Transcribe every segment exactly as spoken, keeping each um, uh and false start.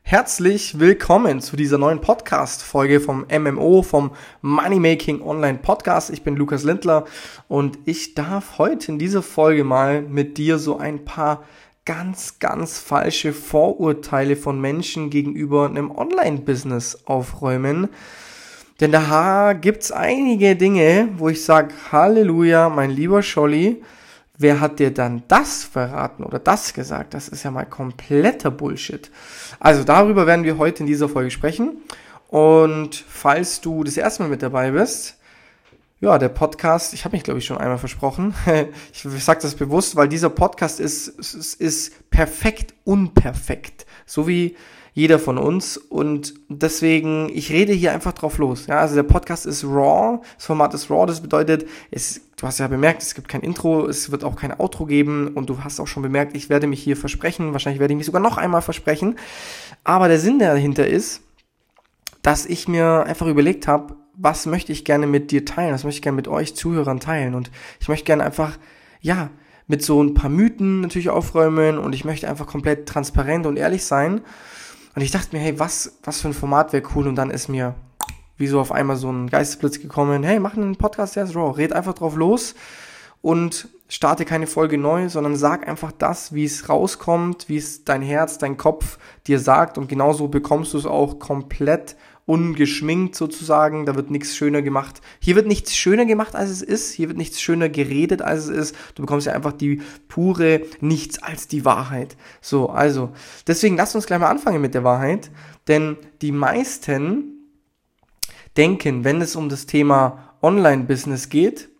Herzlich willkommen zu dieser neuen Podcast-Folge vom M M O, vom Money Making Online Podcast. Ich bin Lukas Lindler und ich darf heute in dieser Folge mal mit dir so ein paar ganz, ganz falsche Vorurteile von Menschen gegenüber einem Online-Business aufräumen. Denn da gibt's einige Dinge, wo ich sage, Halleluja, mein lieber Scholli, wer hat dir dann das verraten oder das gesagt? Das ist ja mal kompletter Bullshit. Also darüber werden wir heute in dieser Folge sprechen. Und falls du das erste Mal mit dabei bist, ja, der Podcast, ich habe mich glaube ich schon einmal versprochen. Ich, ich sage das bewusst, weil dieser Podcast ist, ist, ist perfekt unperfekt. So wie jeder von uns, und deswegen, ich rede hier einfach drauf los. Ja, also der Podcast ist raw, das Format ist raw, das bedeutet, es, du hast ja bemerkt, es gibt kein Intro, es wird auch kein Outro geben, und du hast auch schon bemerkt, ich werde mich hier versprechen, wahrscheinlich werde ich mich sogar noch einmal versprechen, aber der Sinn dahinter ist, dass ich mir einfach überlegt habe, was möchte ich gerne mit dir teilen, was möchte ich gerne mit euch Zuhörern teilen, und ich möchte gerne einfach, ja, mit so ein paar Mythen natürlich aufräumen, und ich möchte einfach komplett transparent und ehrlich sein. Und ich dachte mir, hey, was, was für ein Format wäre cool, und dann ist mir wie so auf einmal so ein Geistesblitz gekommen, hey, mach einen Podcast, der ist raw, red einfach drauf los und starte keine Folge neu, sondern sag einfach das, wie es rauskommt, wie es dein Herz, dein Kopf dir sagt, und genauso bekommst du es auch komplett ungeschminkt sozusagen. Da wird nichts schöner gemacht. Hier wird nichts schöner gemacht, als es ist. Hier wird nichts schöner geredet, als es ist. Du bekommst ja einfach die pure Nichts als die Wahrheit. So, also, deswegen lasst uns gleich mal anfangen mit der Wahrheit. Denn die meisten denken, wenn es um das Thema Online-Business geht,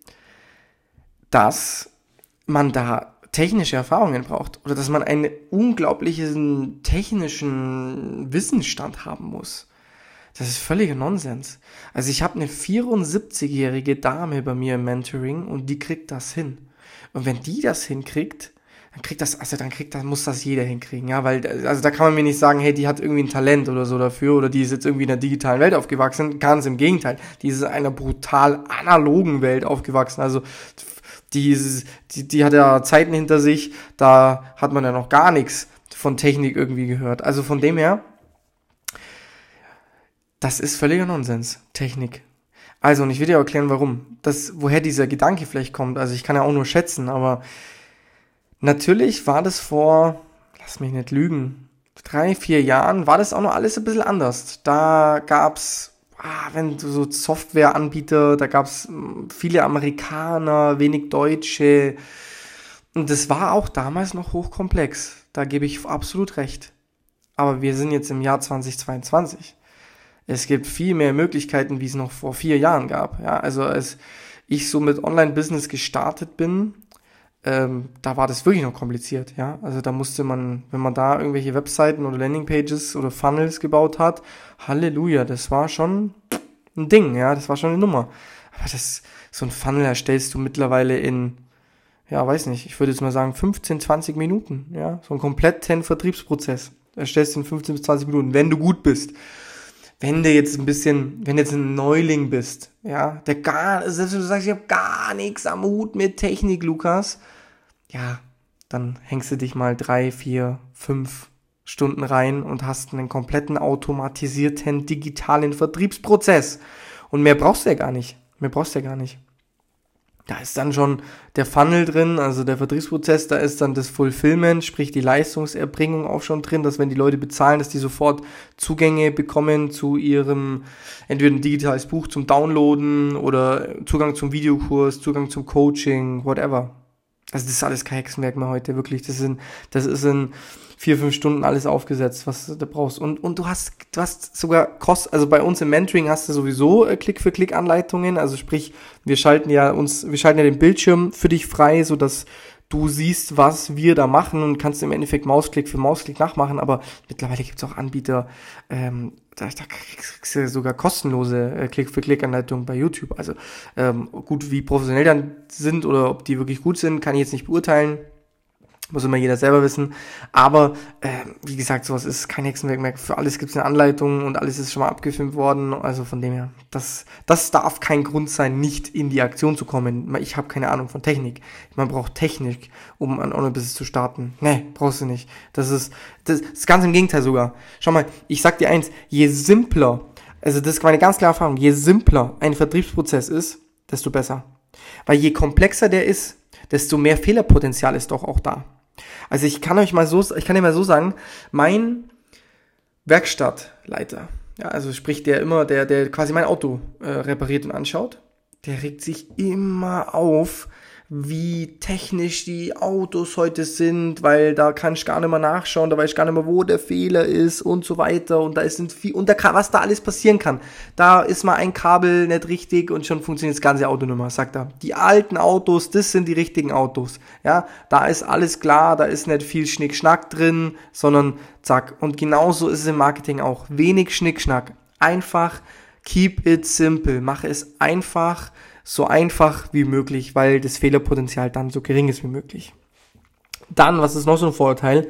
dass man da technische Erfahrungen braucht oder dass man einen unglaublichen technischen Wissensstand haben muss. Das ist völliger Nonsens. Also ich habe eine vierundsiebzigjährige Dame bei mir im Mentoring, und die kriegt das hin. Und wenn die das hinkriegt, dann kriegt das, also dann kriegt das, muss das jeder hinkriegen, ja, weil, also da kann man mir nicht sagen, hey, die hat irgendwie ein Talent oder so dafür, oder die ist jetzt irgendwie in der digitalen Welt aufgewachsen. Ganz im Gegenteil, die ist in einer brutal analogen Welt aufgewachsen. Also die, ist, die, die hat ja Zeiten hinter sich, da hat man ja noch gar nichts von Technik irgendwie gehört. Also von dem her, das ist völliger Nonsens, Technik. Also, und ich will dir erklären, warum. Das, woher dieser Gedanke vielleicht kommt. Also, ich kann ja auch nur schätzen, aber natürlich war das vor, lass mich nicht lügen, drei, vier Jahren, war das auch noch alles ein bisschen anders. Da gab's, ah, wenn du so Softwareanbieter, da gab's viele Amerikaner, wenig Deutsche. Und das war auch damals noch hochkomplex. Da gebe ich absolut recht. Aber wir sind jetzt im Jahr zweitausendzweiundzwanzig. Es gibt viel mehr Möglichkeiten, wie es noch vor vier Jahren gab. Ja, also als ich so mit Online-Business gestartet bin, ähm, da war das wirklich noch kompliziert. Ja, also da musste man, wenn man da irgendwelche Webseiten oder Landingpages oder Funnels gebaut hat, Halleluja, das war schon ein Ding. Ja, das war schon eine Nummer. Aber das, so ein Funnel erstellst du mittlerweile in, ja, weiß nicht, ich würde jetzt mal sagen fünfzehn, zwanzig Minuten. Ja, so einen kompletten Vertriebsprozess erstellst du in fünfzehn bis zwanzig Minuten, wenn du gut bist. Wenn du jetzt ein bisschen, wenn du jetzt ein Neuling bist, ja, der gar, selbst wenn du sagst, ich habe gar nichts am Hut mit Technik, Lukas, ja, dann hängst du dich mal drei, vier, fünf Stunden rein und hast einen kompletten automatisierten digitalen Vertriebsprozess. Und mehr brauchst du ja gar nicht. Mehr brauchst du ja gar nicht. Da ist dann schon der Funnel drin, also der Vertriebsprozess, da ist dann das Fulfillment, sprich die Leistungserbringung auch schon drin, dass wenn die Leute bezahlen, dass die sofort Zugänge bekommen zu ihrem, entweder ein digitales Buch zum Downloaden oder Zugang zum Videokurs, Zugang zum Coaching, whatever. Also das ist alles kein Hexenwerk mehr heute, wirklich. Das sind, das ist in vier, fünf Stunden alles aufgesetzt, was du brauchst. Und, und du hast, du hast sogar Kost, also bei uns im Mentoring hast du sowieso äh, Klick-für-Klick-Anleitungen. Also sprich, wir schalten ja uns, wir schalten ja den Bildschirm für dich frei, so dass du siehst, was wir da machen, und kannst im Endeffekt Mausklick für Mausklick nachmachen. Aber mittlerweile gibt es auch Anbieter, ähm, da, da kriegst du sogar kostenlose äh, Klick-für-Klick-Anleitungen bei YouTube. Also ähm, gut, wie professionell dann sind oder ob die wirklich gut sind, kann ich jetzt nicht beurteilen. Muss immer jeder selber wissen. Aber, äh, wie gesagt, sowas ist kein Hexenwerk mehr. Für alles gibt es eine Anleitung und alles ist schon mal abgefilmt worden. Also von dem her, das, das darf kein Grund sein, nicht in die Aktion zu kommen. Ich habe keine Ahnung von Technik. Man braucht Technik, um ein Online-Business zu starten. Nee, brauchst du nicht. Das ist, das ist ganz im Gegenteil sogar. Schau mal, ich sag dir eins, je simpler, also das ist meine ganz klare Erfahrung, je simpler ein Vertriebsprozess ist, desto besser. Weil je komplexer der ist, desto mehr Fehlerpotenzial ist doch auch da. Also ich kann euch mal so, ich kann dir mal so sagen, mein Werkstattleiter, ja, also sprich der immer, der, der quasi mein Auto äh, repariert und anschaut, der regt sich immer auf, wie technisch die Autos heute sind, weil da kann ich gar nicht mehr nachschauen, da weiß ich gar nicht mehr, wo der Fehler ist und so weiter und da ist ein viel, und da kann, was da alles passieren kann. Da ist mal ein Kabel nicht richtig und schon funktioniert das ganze Auto nicht mehr, sagt er. Die alten Autos, das sind die richtigen Autos, ja, da ist alles klar, da ist nicht viel Schnickschnack drin, sondern zack. Und genauso ist es im Marketing auch. Wenig Schnickschnack. Einfach keep it simple. Mache es einfach, so einfach wie möglich, weil das Fehlerpotenzial dann so gering ist wie möglich. Dann, was ist noch so ein Vorurteil?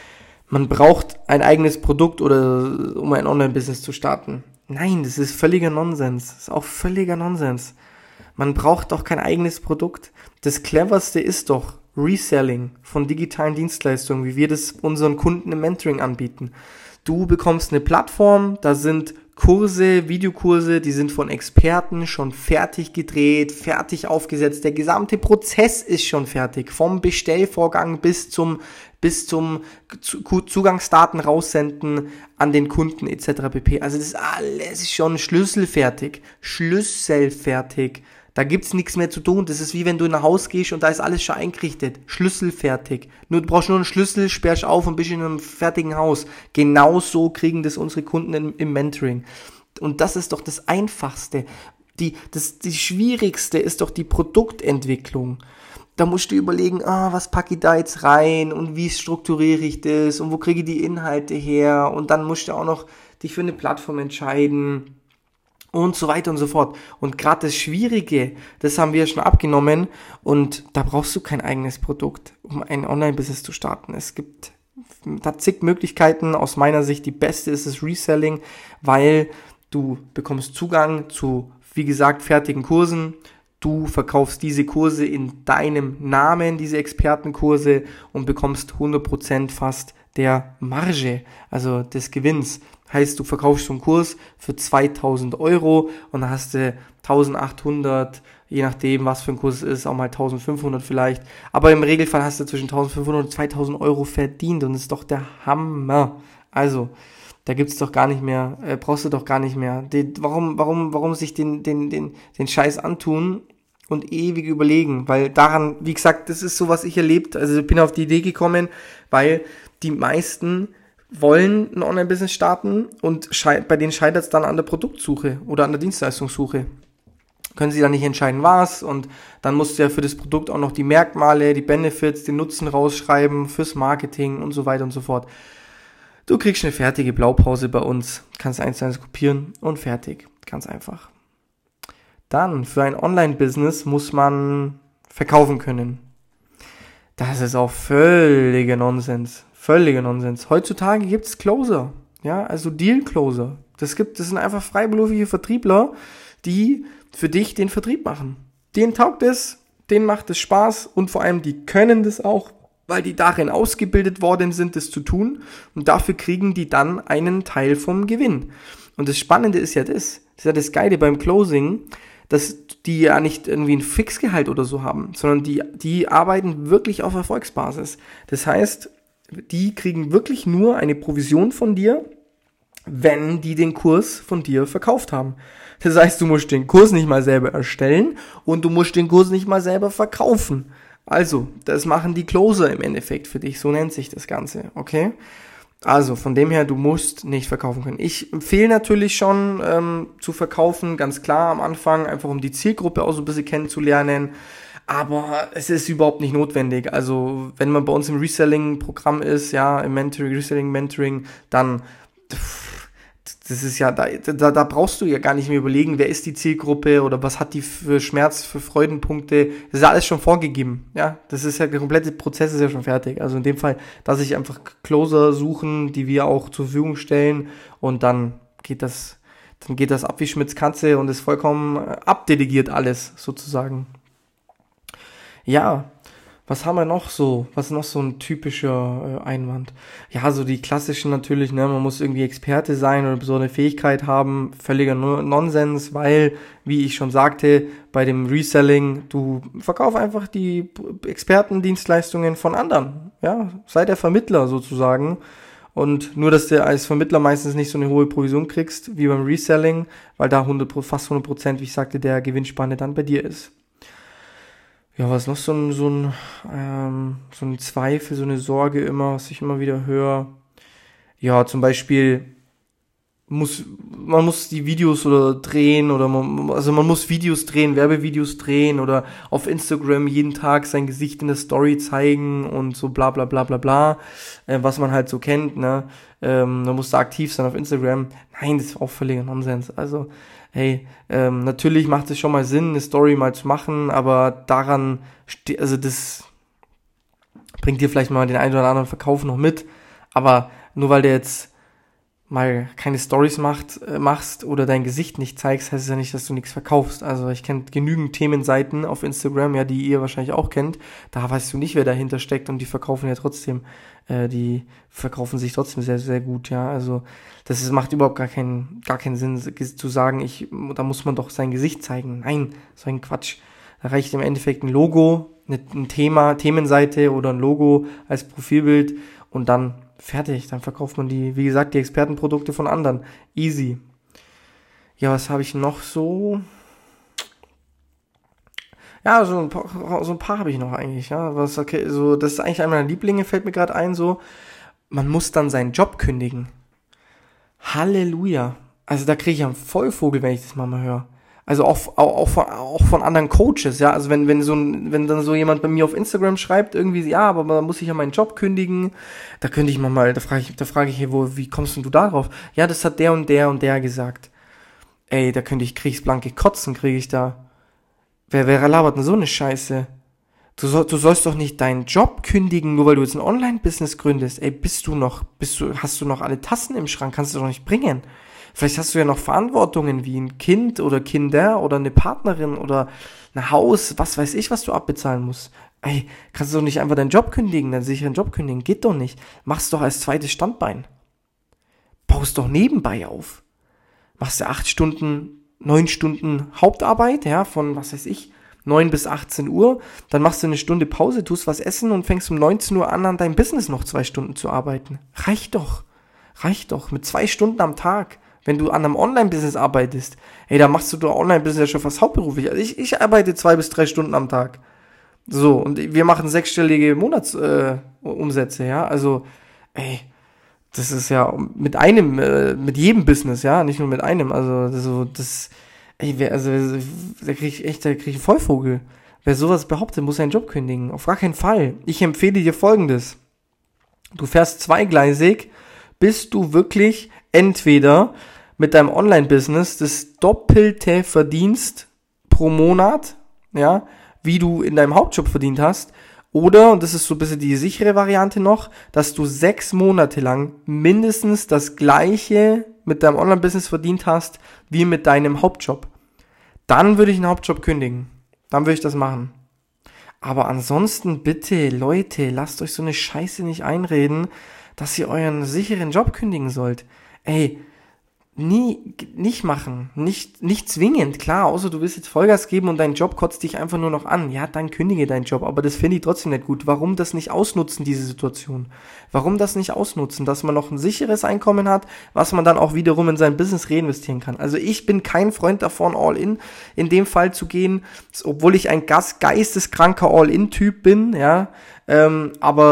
Man braucht ein eigenes Produkt oder um ein Online-Business zu starten. Nein, das ist völliger Nonsens. Das ist auch völliger Nonsens. Man braucht doch kein eigenes Produkt. Das Cleverste ist doch Reselling von digitalen Dienstleistungen, wie wir das unseren Kunden im Mentoring anbieten. Du bekommst eine Plattform, da sind Kurse, Videokurse, die sind von Experten schon fertig gedreht, fertig aufgesetzt. Der gesamte Prozess ist schon fertig. Vom Bestellvorgang bis zum, bis zum Zugangsdaten raussenden an den Kunden et cetera pp. Also das ist alles schon schlüsselfertig. Schlüsselfertig. Da gibt's nichts mehr zu tun. Das ist wie wenn du in ein Haus gehst und da ist alles schon eingerichtet. Schlüsselfertig. Nur, du brauchst nur einen Schlüssel, sperrst auf und bist in einem fertigen Haus. Genauso kriegen das unsere Kunden im, im Mentoring. Und das ist doch das Einfachste. Die, das, die Schwierigste ist doch die Produktentwicklung. Da musst du überlegen, ah, was packe ich da jetzt rein und wie strukturiere ich das und wo kriege ich die Inhalte her und dann musst du auch noch dich für eine Plattform entscheiden. Und so weiter und so fort. Und gerade das Schwierige, das haben wir schon abgenommen und da brauchst du kein eigenes Produkt, um ein Online-Business zu starten. Es gibt da zig Möglichkeiten. Aus meiner Sicht die beste ist das Reselling, weil du bekommst Zugang zu, wie gesagt, fertigen Kursen. Du verkaufst diese Kurse in deinem Namen, diese Expertenkurse und bekommst hundert Prozent fast der Marge, also des Gewinns. Heißt, du verkaufst so einen Kurs für zweitausend Euro und dann hast du eintausendachthundert, je nachdem, was für ein Kurs es ist, auch mal eintausendfünfhundert vielleicht. Aber im Regelfall hast du zwischen eintausendfünfhundert und zweitausend Euro verdient und das ist doch der Hammer. Also, da gibt's doch gar nicht mehr, äh, brauchst du doch gar nicht mehr. Die, warum, warum, warum sich den, den, den, den Scheiß antun und ewig überlegen? Weil daran, wie gesagt, das ist so, was ich erlebt. Also ich bin auf die Idee gekommen, weil die meisten wollen ein Online-Business starten und schei- bei denen scheitert es dann an der Produktsuche oder an der Dienstleistungssuche. Können sie dann nicht entscheiden, was, und dann musst du ja für das Produkt auch noch die Merkmale, die Benefits, den Nutzen rausschreiben, fürs Marketing und so weiter und so fort. Du kriegst eine fertige Blaupause bei uns, kannst eins zu eins kopieren und fertig. Ganz einfach. Dann, für ein Online-Business muss man verkaufen können. Das ist auch völliger Nonsens. Völliger Nonsens. Heutzutage gibt's Closer, ja, also Deal-Closer. Das gibt, das sind einfach freiberufliche Vertriebler, die für dich den Vertrieb machen. Denen taugt es, denen macht es Spaß und vor allem die können das auch, weil die darin ausgebildet worden sind, das zu tun, und dafür kriegen die dann einen Teil vom Gewinn. Und das Spannende ist ja das, das ist ja das Geile beim Closing, dass die ja nicht irgendwie ein Fixgehalt oder so haben, sondern die, die arbeiten wirklich auf Erfolgsbasis. Das heißt, die kriegen wirklich nur eine Provision von dir, wenn die den Kurs von dir verkauft haben. Das heißt, du musst den Kurs nicht mal selber erstellen und du musst den Kurs nicht mal selber verkaufen. Also, das machen die Closer im Endeffekt für dich, so nennt sich das Ganze, okay? Also, von dem her, du musst nicht verkaufen können. Ich empfehle natürlich schon ähm, zu verkaufen, ganz klar am Anfang, einfach um die Zielgruppe auch so ein bisschen kennenzulernen. Aber es ist überhaupt nicht notwendig. Also, wenn man bei uns im Reselling-Programm ist, ja, im Mentoring, Reselling-Mentoring, dann pff, das ist ja, da, da, da brauchst du ja gar nicht mehr überlegen, wer ist die Zielgruppe oder was hat die für Schmerz, für Freudenpunkte. Das ist ja alles schon vorgegeben, ja. Das ist ja, der komplette Prozess ist ja schon fertig. Also in dem Fall, dass ich einfach Closer suchen, die wir auch zur Verfügung stellen und dann geht das, dann geht das ab wie Schmitz Katze und ist vollkommen abdelegiert alles, sozusagen. Ja. Was haben wir noch so? Was ist noch so ein typischer äh, Einwand? Ja, so die klassischen natürlich, ne, man muss irgendwie Experte sein oder so eine Fähigkeit haben, völliger no- Nonsens, weil, wie ich schon sagte, bei dem Reselling, du verkauf einfach die Expertendienstleistungen von anderen, ja, sei der Vermittler sozusagen und nur, dass du als Vermittler meistens nicht so eine hohe Provision kriegst, wie beim Reselling, weil da hundert, fast hundert Prozent, wie ich sagte, der Gewinnspanne dann bei dir ist. Ja, was noch so ein, so ein, ähm, so ein Zweifel, so eine Sorge immer, was ich immer wieder höre. Ja, zum Beispiel muss, man muss die Videos oder drehen oder man, also man muss Videos drehen, Werbevideos drehen oder auf Instagram jeden Tag sein Gesicht in der Story zeigen und so bla bla bla bla bla, äh, was man halt so kennt, ne. Ähm, man muss da aktiv sein auf Instagram. Nein, das ist auch völliger Nonsens. Also, hey, ähm, natürlich macht es schon mal Sinn, eine Story mal zu machen, aber daran, ste- also das bringt dir vielleicht mal den einen oder anderen Verkauf noch mit, aber nur weil du jetzt mal keine Stories macht, äh, machst oder dein Gesicht nicht zeigst, heißt es ja nicht, dass du nichts verkaufst. Also ich kenne genügend Themenseiten auf Instagram, ja, die ihr wahrscheinlich auch kennt, da weißt du nicht, wer dahinter steckt und die verkaufen ja trotzdem, äh, die verkaufen sich trotzdem sehr, sehr gut, ja, also das ist, macht überhaupt gar keinen, gar keinen Sinn zu sagen, ich, da muss man doch sein Gesicht zeigen. Nein, so ein Quatsch. Da reicht im Endeffekt ein Logo, ein Thema, Themenseite oder ein Logo als Profilbild und dann fertig. Dann verkauft man die, wie gesagt, die Expertenprodukte von anderen. Easy. Ja, was habe ich noch so? Ja, so ein paar, so ein paar habe ich noch eigentlich, ja. Was, okay, so, das ist eigentlich einer meiner Lieblinge, fällt mir gerade ein, so. Man muss dann seinen Job kündigen. Halleluja. Also da kriege ich einen Vollvogel, wenn ich das mal mal höre. Also auch, auch, auch, von, auch von anderen Coaches, ja. Also wenn, wenn so ein, wenn dann so jemand bei mir auf Instagram schreibt, irgendwie, ja, aber da muss ich ja meinen Job kündigen, da könnte ich mal mal, da frage ich, da frage ich, hey, wo, wie kommst denn du da drauf? Ja, das hat der und der und der gesagt. Ey, da könnte ich, krieg ich's blanke Kotzen, kriege ich da. Wer, wer labert denn so eine Scheiße? Du, soll, du sollst doch nicht deinen Job kündigen, nur weil du jetzt ein Online-Business gründest. Ey, bist du noch, bist du, hast du noch alle Tassen im Schrank? Kannst du doch nicht bringen. Vielleicht hast du ja noch Verantwortungen wie ein Kind oder Kinder oder eine Partnerin oder ein Haus, was weiß ich, was du abbezahlen musst. Ey, kannst du doch nicht einfach deinen Job kündigen, deinen sicheren Job kündigen. Geht doch nicht. Mach's doch als zweites Standbein. Baust doch nebenbei auf. Machst du acht Stunden, neun Stunden Hauptarbeit, ja, von, was weiß ich, neun bis achtzehn Uhr, dann machst du eine Stunde Pause, tust was essen und fängst um neunzehn Uhr an, an deinem Business noch zwei Stunden zu arbeiten. Reicht doch. Reicht doch. Mit zwei Stunden am Tag. Wenn du an einem Online-Business arbeitest, ey, da machst du doch Online-Business ja schon fast hauptberuflich. Also ich, ich arbeite zwei bis drei Stunden am Tag. So, und wir machen sechsstellige Monatsumsätze, äh, ja. Also, ey, das ist ja mit einem, äh, mit jedem Business, ja, nicht nur mit einem. Also, so, das, ey, wer, also, da krieg ich echt, da krieg ich einen Vollvogel. Wer sowas behauptet, muss seinen Job kündigen. Auf gar keinen Fall. Ich empfehle dir Folgendes. Du fährst zweigleisig, bis du wirklich entweder mit deinem Online-Business das Doppelte verdienst pro Monat, ja, wie du in deinem Hauptjob verdient hast, oder, und das ist so ein bisschen die sichere Variante noch, dass du sechs Monate lang mindestens das Gleiche mit deinem Online-Business verdient hast, wie mit deinem Hauptjob. Dann würde ich einen Hauptjob kündigen. Dann würde ich das machen. Aber ansonsten bitte, Leute, lasst euch so eine Scheiße nicht einreden, dass ihr euren sicheren Job kündigen sollt. Ey, nie, nicht machen, nicht, nicht zwingend, klar, außer du willst jetzt Vollgas geben und dein Job kotzt dich einfach nur noch an, ja, dann kündige deinen Job, aber das finde ich trotzdem nicht gut. Warum das nicht ausnutzen, diese Situation? Warum das nicht ausnutzen, dass man noch ein sicheres Einkommen hat, was man dann auch wiederum in sein Business reinvestieren kann? Also ich bin kein Freund davon, All-In in dem Fall zu gehen, obwohl ich ein geisteskranker All-In-Typ bin, ja, ähm, aber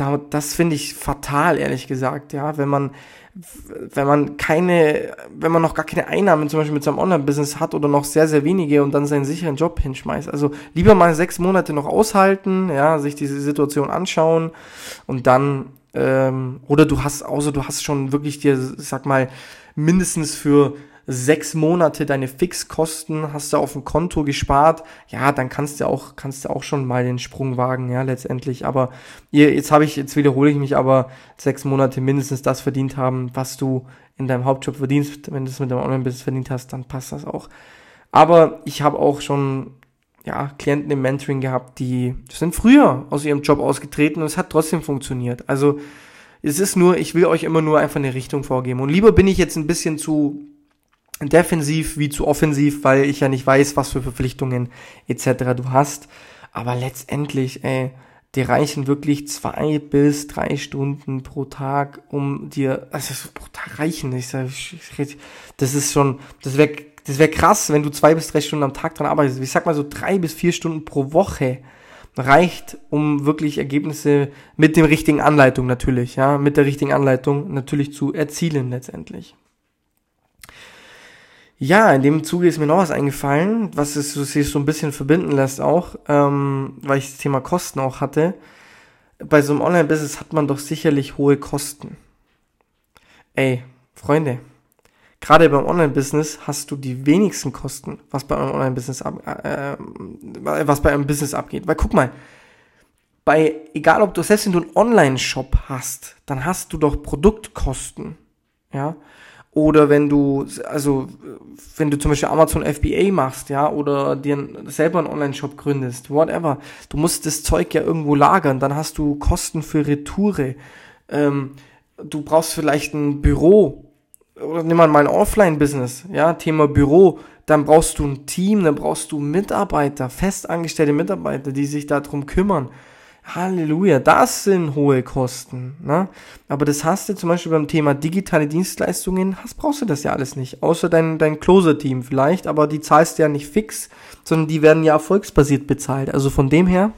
da, das finde ich fatal, ehrlich gesagt, ja, wenn man, wenn man keine, wenn man noch gar keine Einnahmen zum Beispiel mit seinem Online-Business hat oder noch sehr, sehr wenige und dann seinen sicheren Job hinschmeißt. Also lieber mal sechs Monate noch aushalten, ja, sich diese Situation anschauen und dann, ähm, oder du hast, außer du hast schon wirklich dir, sag mal, mindestens für sechs Monate deine Fixkosten hast du auf dem Konto gespart, ja, dann kannst du auch, kannst du auch schon mal den Sprung wagen, ja, letztendlich. Aber ihr, jetzt habe ich, jetzt wiederhole ich mich, aber sechs Monate mindestens das verdient haben, was du in deinem Hauptjob verdienst. Wenn du es mit deinem Online-Business verdient hast, dann passt das auch. Aber ich habe auch schon, ja, Klienten im Mentoring gehabt, die sind früher aus ihrem Job ausgetreten und es hat trotzdem funktioniert. Also, es ist nur, ich will euch immer nur einfach eine Richtung vorgeben. Und lieber bin ich jetzt ein bisschen zu defensiv wie zu offensiv, weil ich ja nicht weiß, was für Verpflichtungen et cetera du hast. Aber letztendlich, ey, dir reichen wirklich zwei bis drei Stunden pro Tag, um dir, also pro Tag reichen. Ich sag, das ist schon, das wäre, das wäre krass, wenn du zwei bis drei Stunden am Tag dran arbeitest. Ich sag mal so drei bis vier Stunden pro Woche reicht, um wirklich Ergebnisse mit dem richtigen Anleitung natürlich, ja, mit der richtigen Anleitung natürlich zu erzielen letztendlich. Ja, in dem Zuge ist mir noch was eingefallen, was es sich so ein bisschen verbinden lässt auch, ähm, weil ich das Thema Kosten auch hatte. Bei so einem Online-Business hat man doch sicherlich hohe Kosten. Ey, Freunde, gerade beim Online-Business hast du die wenigsten Kosten, was bei einem Online-Business ab, äh, was bei einem Business abgeht. Weil guck mal, bei, egal ob du, selbst wenn du einen Online-Shop hast, dann hast du doch Produktkosten, ja. Oder wenn du, also, wenn du zum Beispiel Amazon F B A machst, ja, oder dir selber einen Online-Shop gründest, whatever, du musst das Zeug ja irgendwo lagern, dann hast du Kosten für Retoure, ähm, du brauchst vielleicht ein Büro, oder nimm mal ein Offline-Business, ja, Thema Büro, dann brauchst du ein Team, dann brauchst du Mitarbeiter, festangestellte Mitarbeiter, die sich darum kümmern. Halleluja, das sind hohe Kosten, ne? Aber das hast du zum Beispiel beim Thema digitale Dienstleistungen, hast, brauchst du das ja alles nicht, außer dein, dein Closer-Team vielleicht, aber die zahlst du ja nicht fix, sondern die werden ja erfolgsbasiert bezahlt. Also von dem her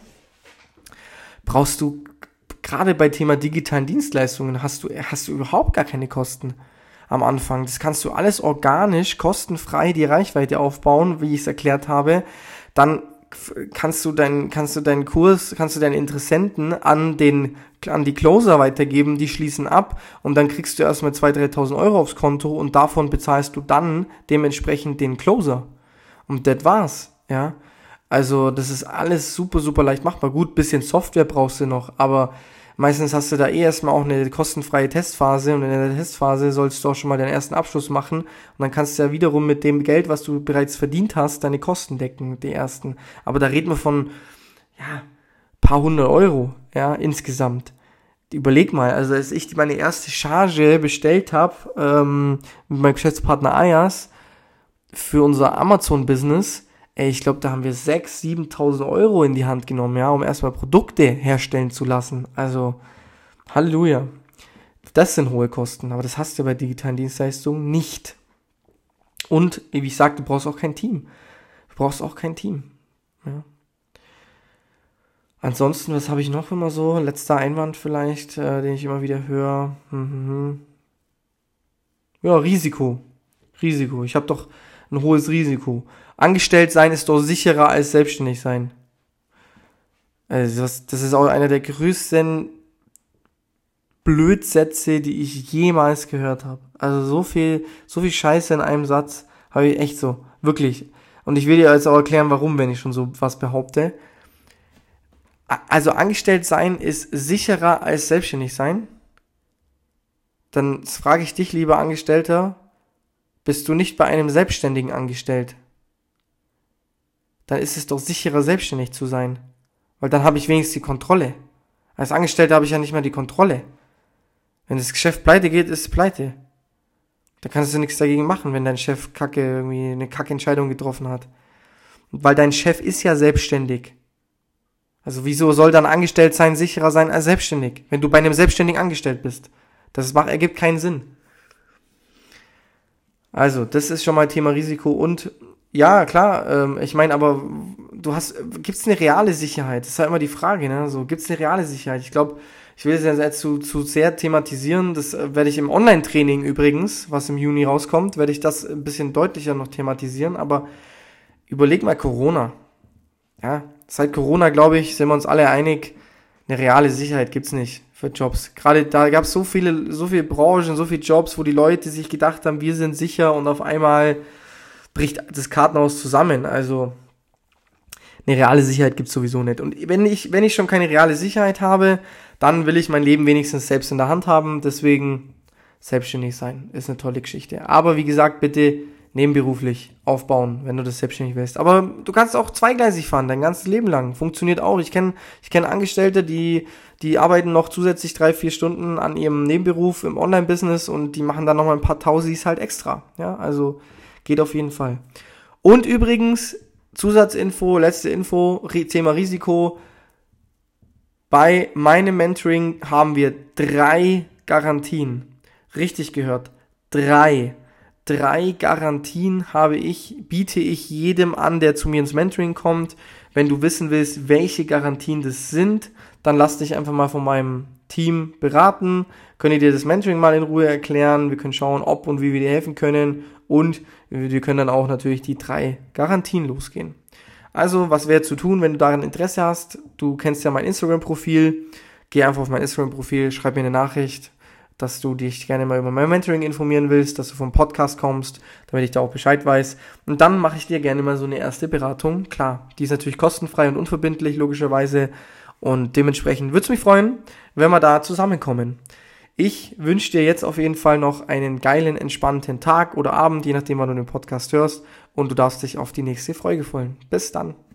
brauchst du, gerade bei Thema digitalen Dienstleistungen, hast du, hast du überhaupt gar keine Kosten am Anfang. Das kannst du alles organisch, kostenfrei die Reichweite aufbauen, wie ich es erklärt habe, dann kannst du deinen, kannst du deinen Kurs, kannst du deinen Interessenten an den, an die Closer weitergeben, die schließen ab und dann kriegst du erstmal zweitausend, dreitausend Euro aufs Konto und davon bezahlst du dann dementsprechend den Closer. Und das war's, ja. Also, das ist alles super, super leicht machbar. Gut, bisschen Software brauchst du noch, aber meistens hast du da eh erstmal auch eine kostenfreie Testphase und in der Testphase sollst du auch schon mal deinen ersten Abschluss machen und dann kannst du ja wiederum mit dem Geld, was du bereits verdient hast, deine Kosten decken, die ersten. Aber da reden wir von, ja, paar hundert Euro, ja, insgesamt. Überleg mal, also als ich meine erste Charge bestellt habe, ähm, mit meinem Geschäftspartner Ayas für unser Amazon-Business, ey, ich glaube, da haben wir sechstausend, siebentausend Euro in die Hand genommen, ja, um erstmal Produkte herstellen zu lassen. Also, Halleluja. Das sind hohe Kosten, aber das hast du bei digitalen Dienstleistungen nicht. Und, wie ich sagte, du brauchst auch kein Team. Du brauchst auch kein Team. Ja. Ansonsten, was habe ich noch immer so? Letzter Einwand vielleicht, äh, den ich immer wieder höre. Hm, hm, hm. Ja, Risiko. Risiko. Ich habe doch ein hohes Risiko. Angestellt sein ist doch sicherer als selbstständig sein. Also das, das ist auch einer der größten Blödsätze, die ich jemals gehört habe. Also so viel, so viel Scheiße in einem Satz habe ich echt so. Wirklich. Und ich will dir jetzt auch erklären, warum, wenn ich schon so was behaupte. Also angestellt sein ist sicherer als selbstständig sein. Dann frage ich dich, lieber Angestellter, bist du nicht bei einem Selbstständigen angestellt? Dann ist es doch sicherer, selbstständig zu sein. Weil dann habe ich wenigstens die Kontrolle. Als Angestellter habe ich ja nicht mehr die Kontrolle. Wenn das Geschäft pleite geht, ist es pleite. Da kannst du nichts dagegen machen, wenn dein Chef Kacke irgendwie eine Kackentscheidung getroffen hat. Und weil dein Chef ist ja selbstständig. Also wieso soll dann angestellt sein sicherer sein als selbstständig, wenn du bei einem Selbstständigen angestellt bist? Das macht, ergibt keinen Sinn. Also, das ist schon mal Thema Risiko und ja, klar, ähm, ich meine, aber du hast, gibt's eine reale Sicherheit? Das ist ja immer die Frage, ne? So, gibt's eine reale Sicherheit? Ich glaube, ich will es jetzt zu, zu sehr thematisieren, das werde ich im Online-Training übrigens, was im Juni rauskommt, werde ich das ein bisschen deutlicher noch thematisieren, aber überleg mal Corona. Ja, seit Corona, glaube ich, sind wir uns alle einig, eine reale Sicherheit gibt's nicht für Jobs. Gerade da gab es so viele, so viele Branchen, so viele Jobs, wo die Leute sich gedacht haben, wir sind sicher und auf einmal bricht das Kartenhaus zusammen. Also eine reale Sicherheit gibt's sowieso nicht. Und wenn ich, wenn ich schon keine reale Sicherheit habe, dann will ich mein Leben wenigstens selbst in der Hand haben. Deswegen selbstständig sein ist eine tolle Geschichte. Aber wie gesagt, bitte nebenberuflich aufbauen, wenn du das selbstständig willst. Aber du kannst auch zweigleisig fahren, dein ganzes Leben lang. Funktioniert auch. Ich kenne ich kenn Angestellte, die die arbeiten noch zusätzlich drei, vier Stunden an ihrem Nebenberuf im Online-Business und die machen dann nochmal ein paar Tausis halt extra. Ja, also geht auf jeden Fall. Und übrigens, Zusatzinfo, letzte Info, Thema Risiko. Bei meinem Mentoring haben wir drei Garantien. Richtig gehört. Drei. Drei Garantien habe ich, biete ich jedem an, der zu mir ins Mentoring kommt. Wenn du wissen willst, welche Garantien das sind, dann lass dich einfach mal von meinem Team beraten. Können dir das Mentoring mal in Ruhe erklären. Wir können schauen, ob und wie wir dir helfen können. Und wir können dann auch natürlich die drei Garantien losgehen. Also, was wäre zu tun, wenn du daran Interesse hast? Du kennst ja mein Instagram-Profil. Geh einfach auf mein Instagram-Profil, schreib mir eine Nachricht, dass du dich gerne mal über mein Mentoring informieren willst, dass du vom Podcast kommst, damit ich da auch Bescheid weiß. Und dann mache ich dir gerne mal so eine erste Beratung. Klar, die ist natürlich kostenfrei und unverbindlich, logischerweise. Und dementsprechend würde es mich freuen, wenn wir da zusammenkommen. Ich wünsche dir jetzt auf jeden Fall noch einen geilen, entspannten Tag oder Abend, je nachdem, wann du den Podcast hörst. Und du darfst dich auf die nächste Folge freuen. Bis dann.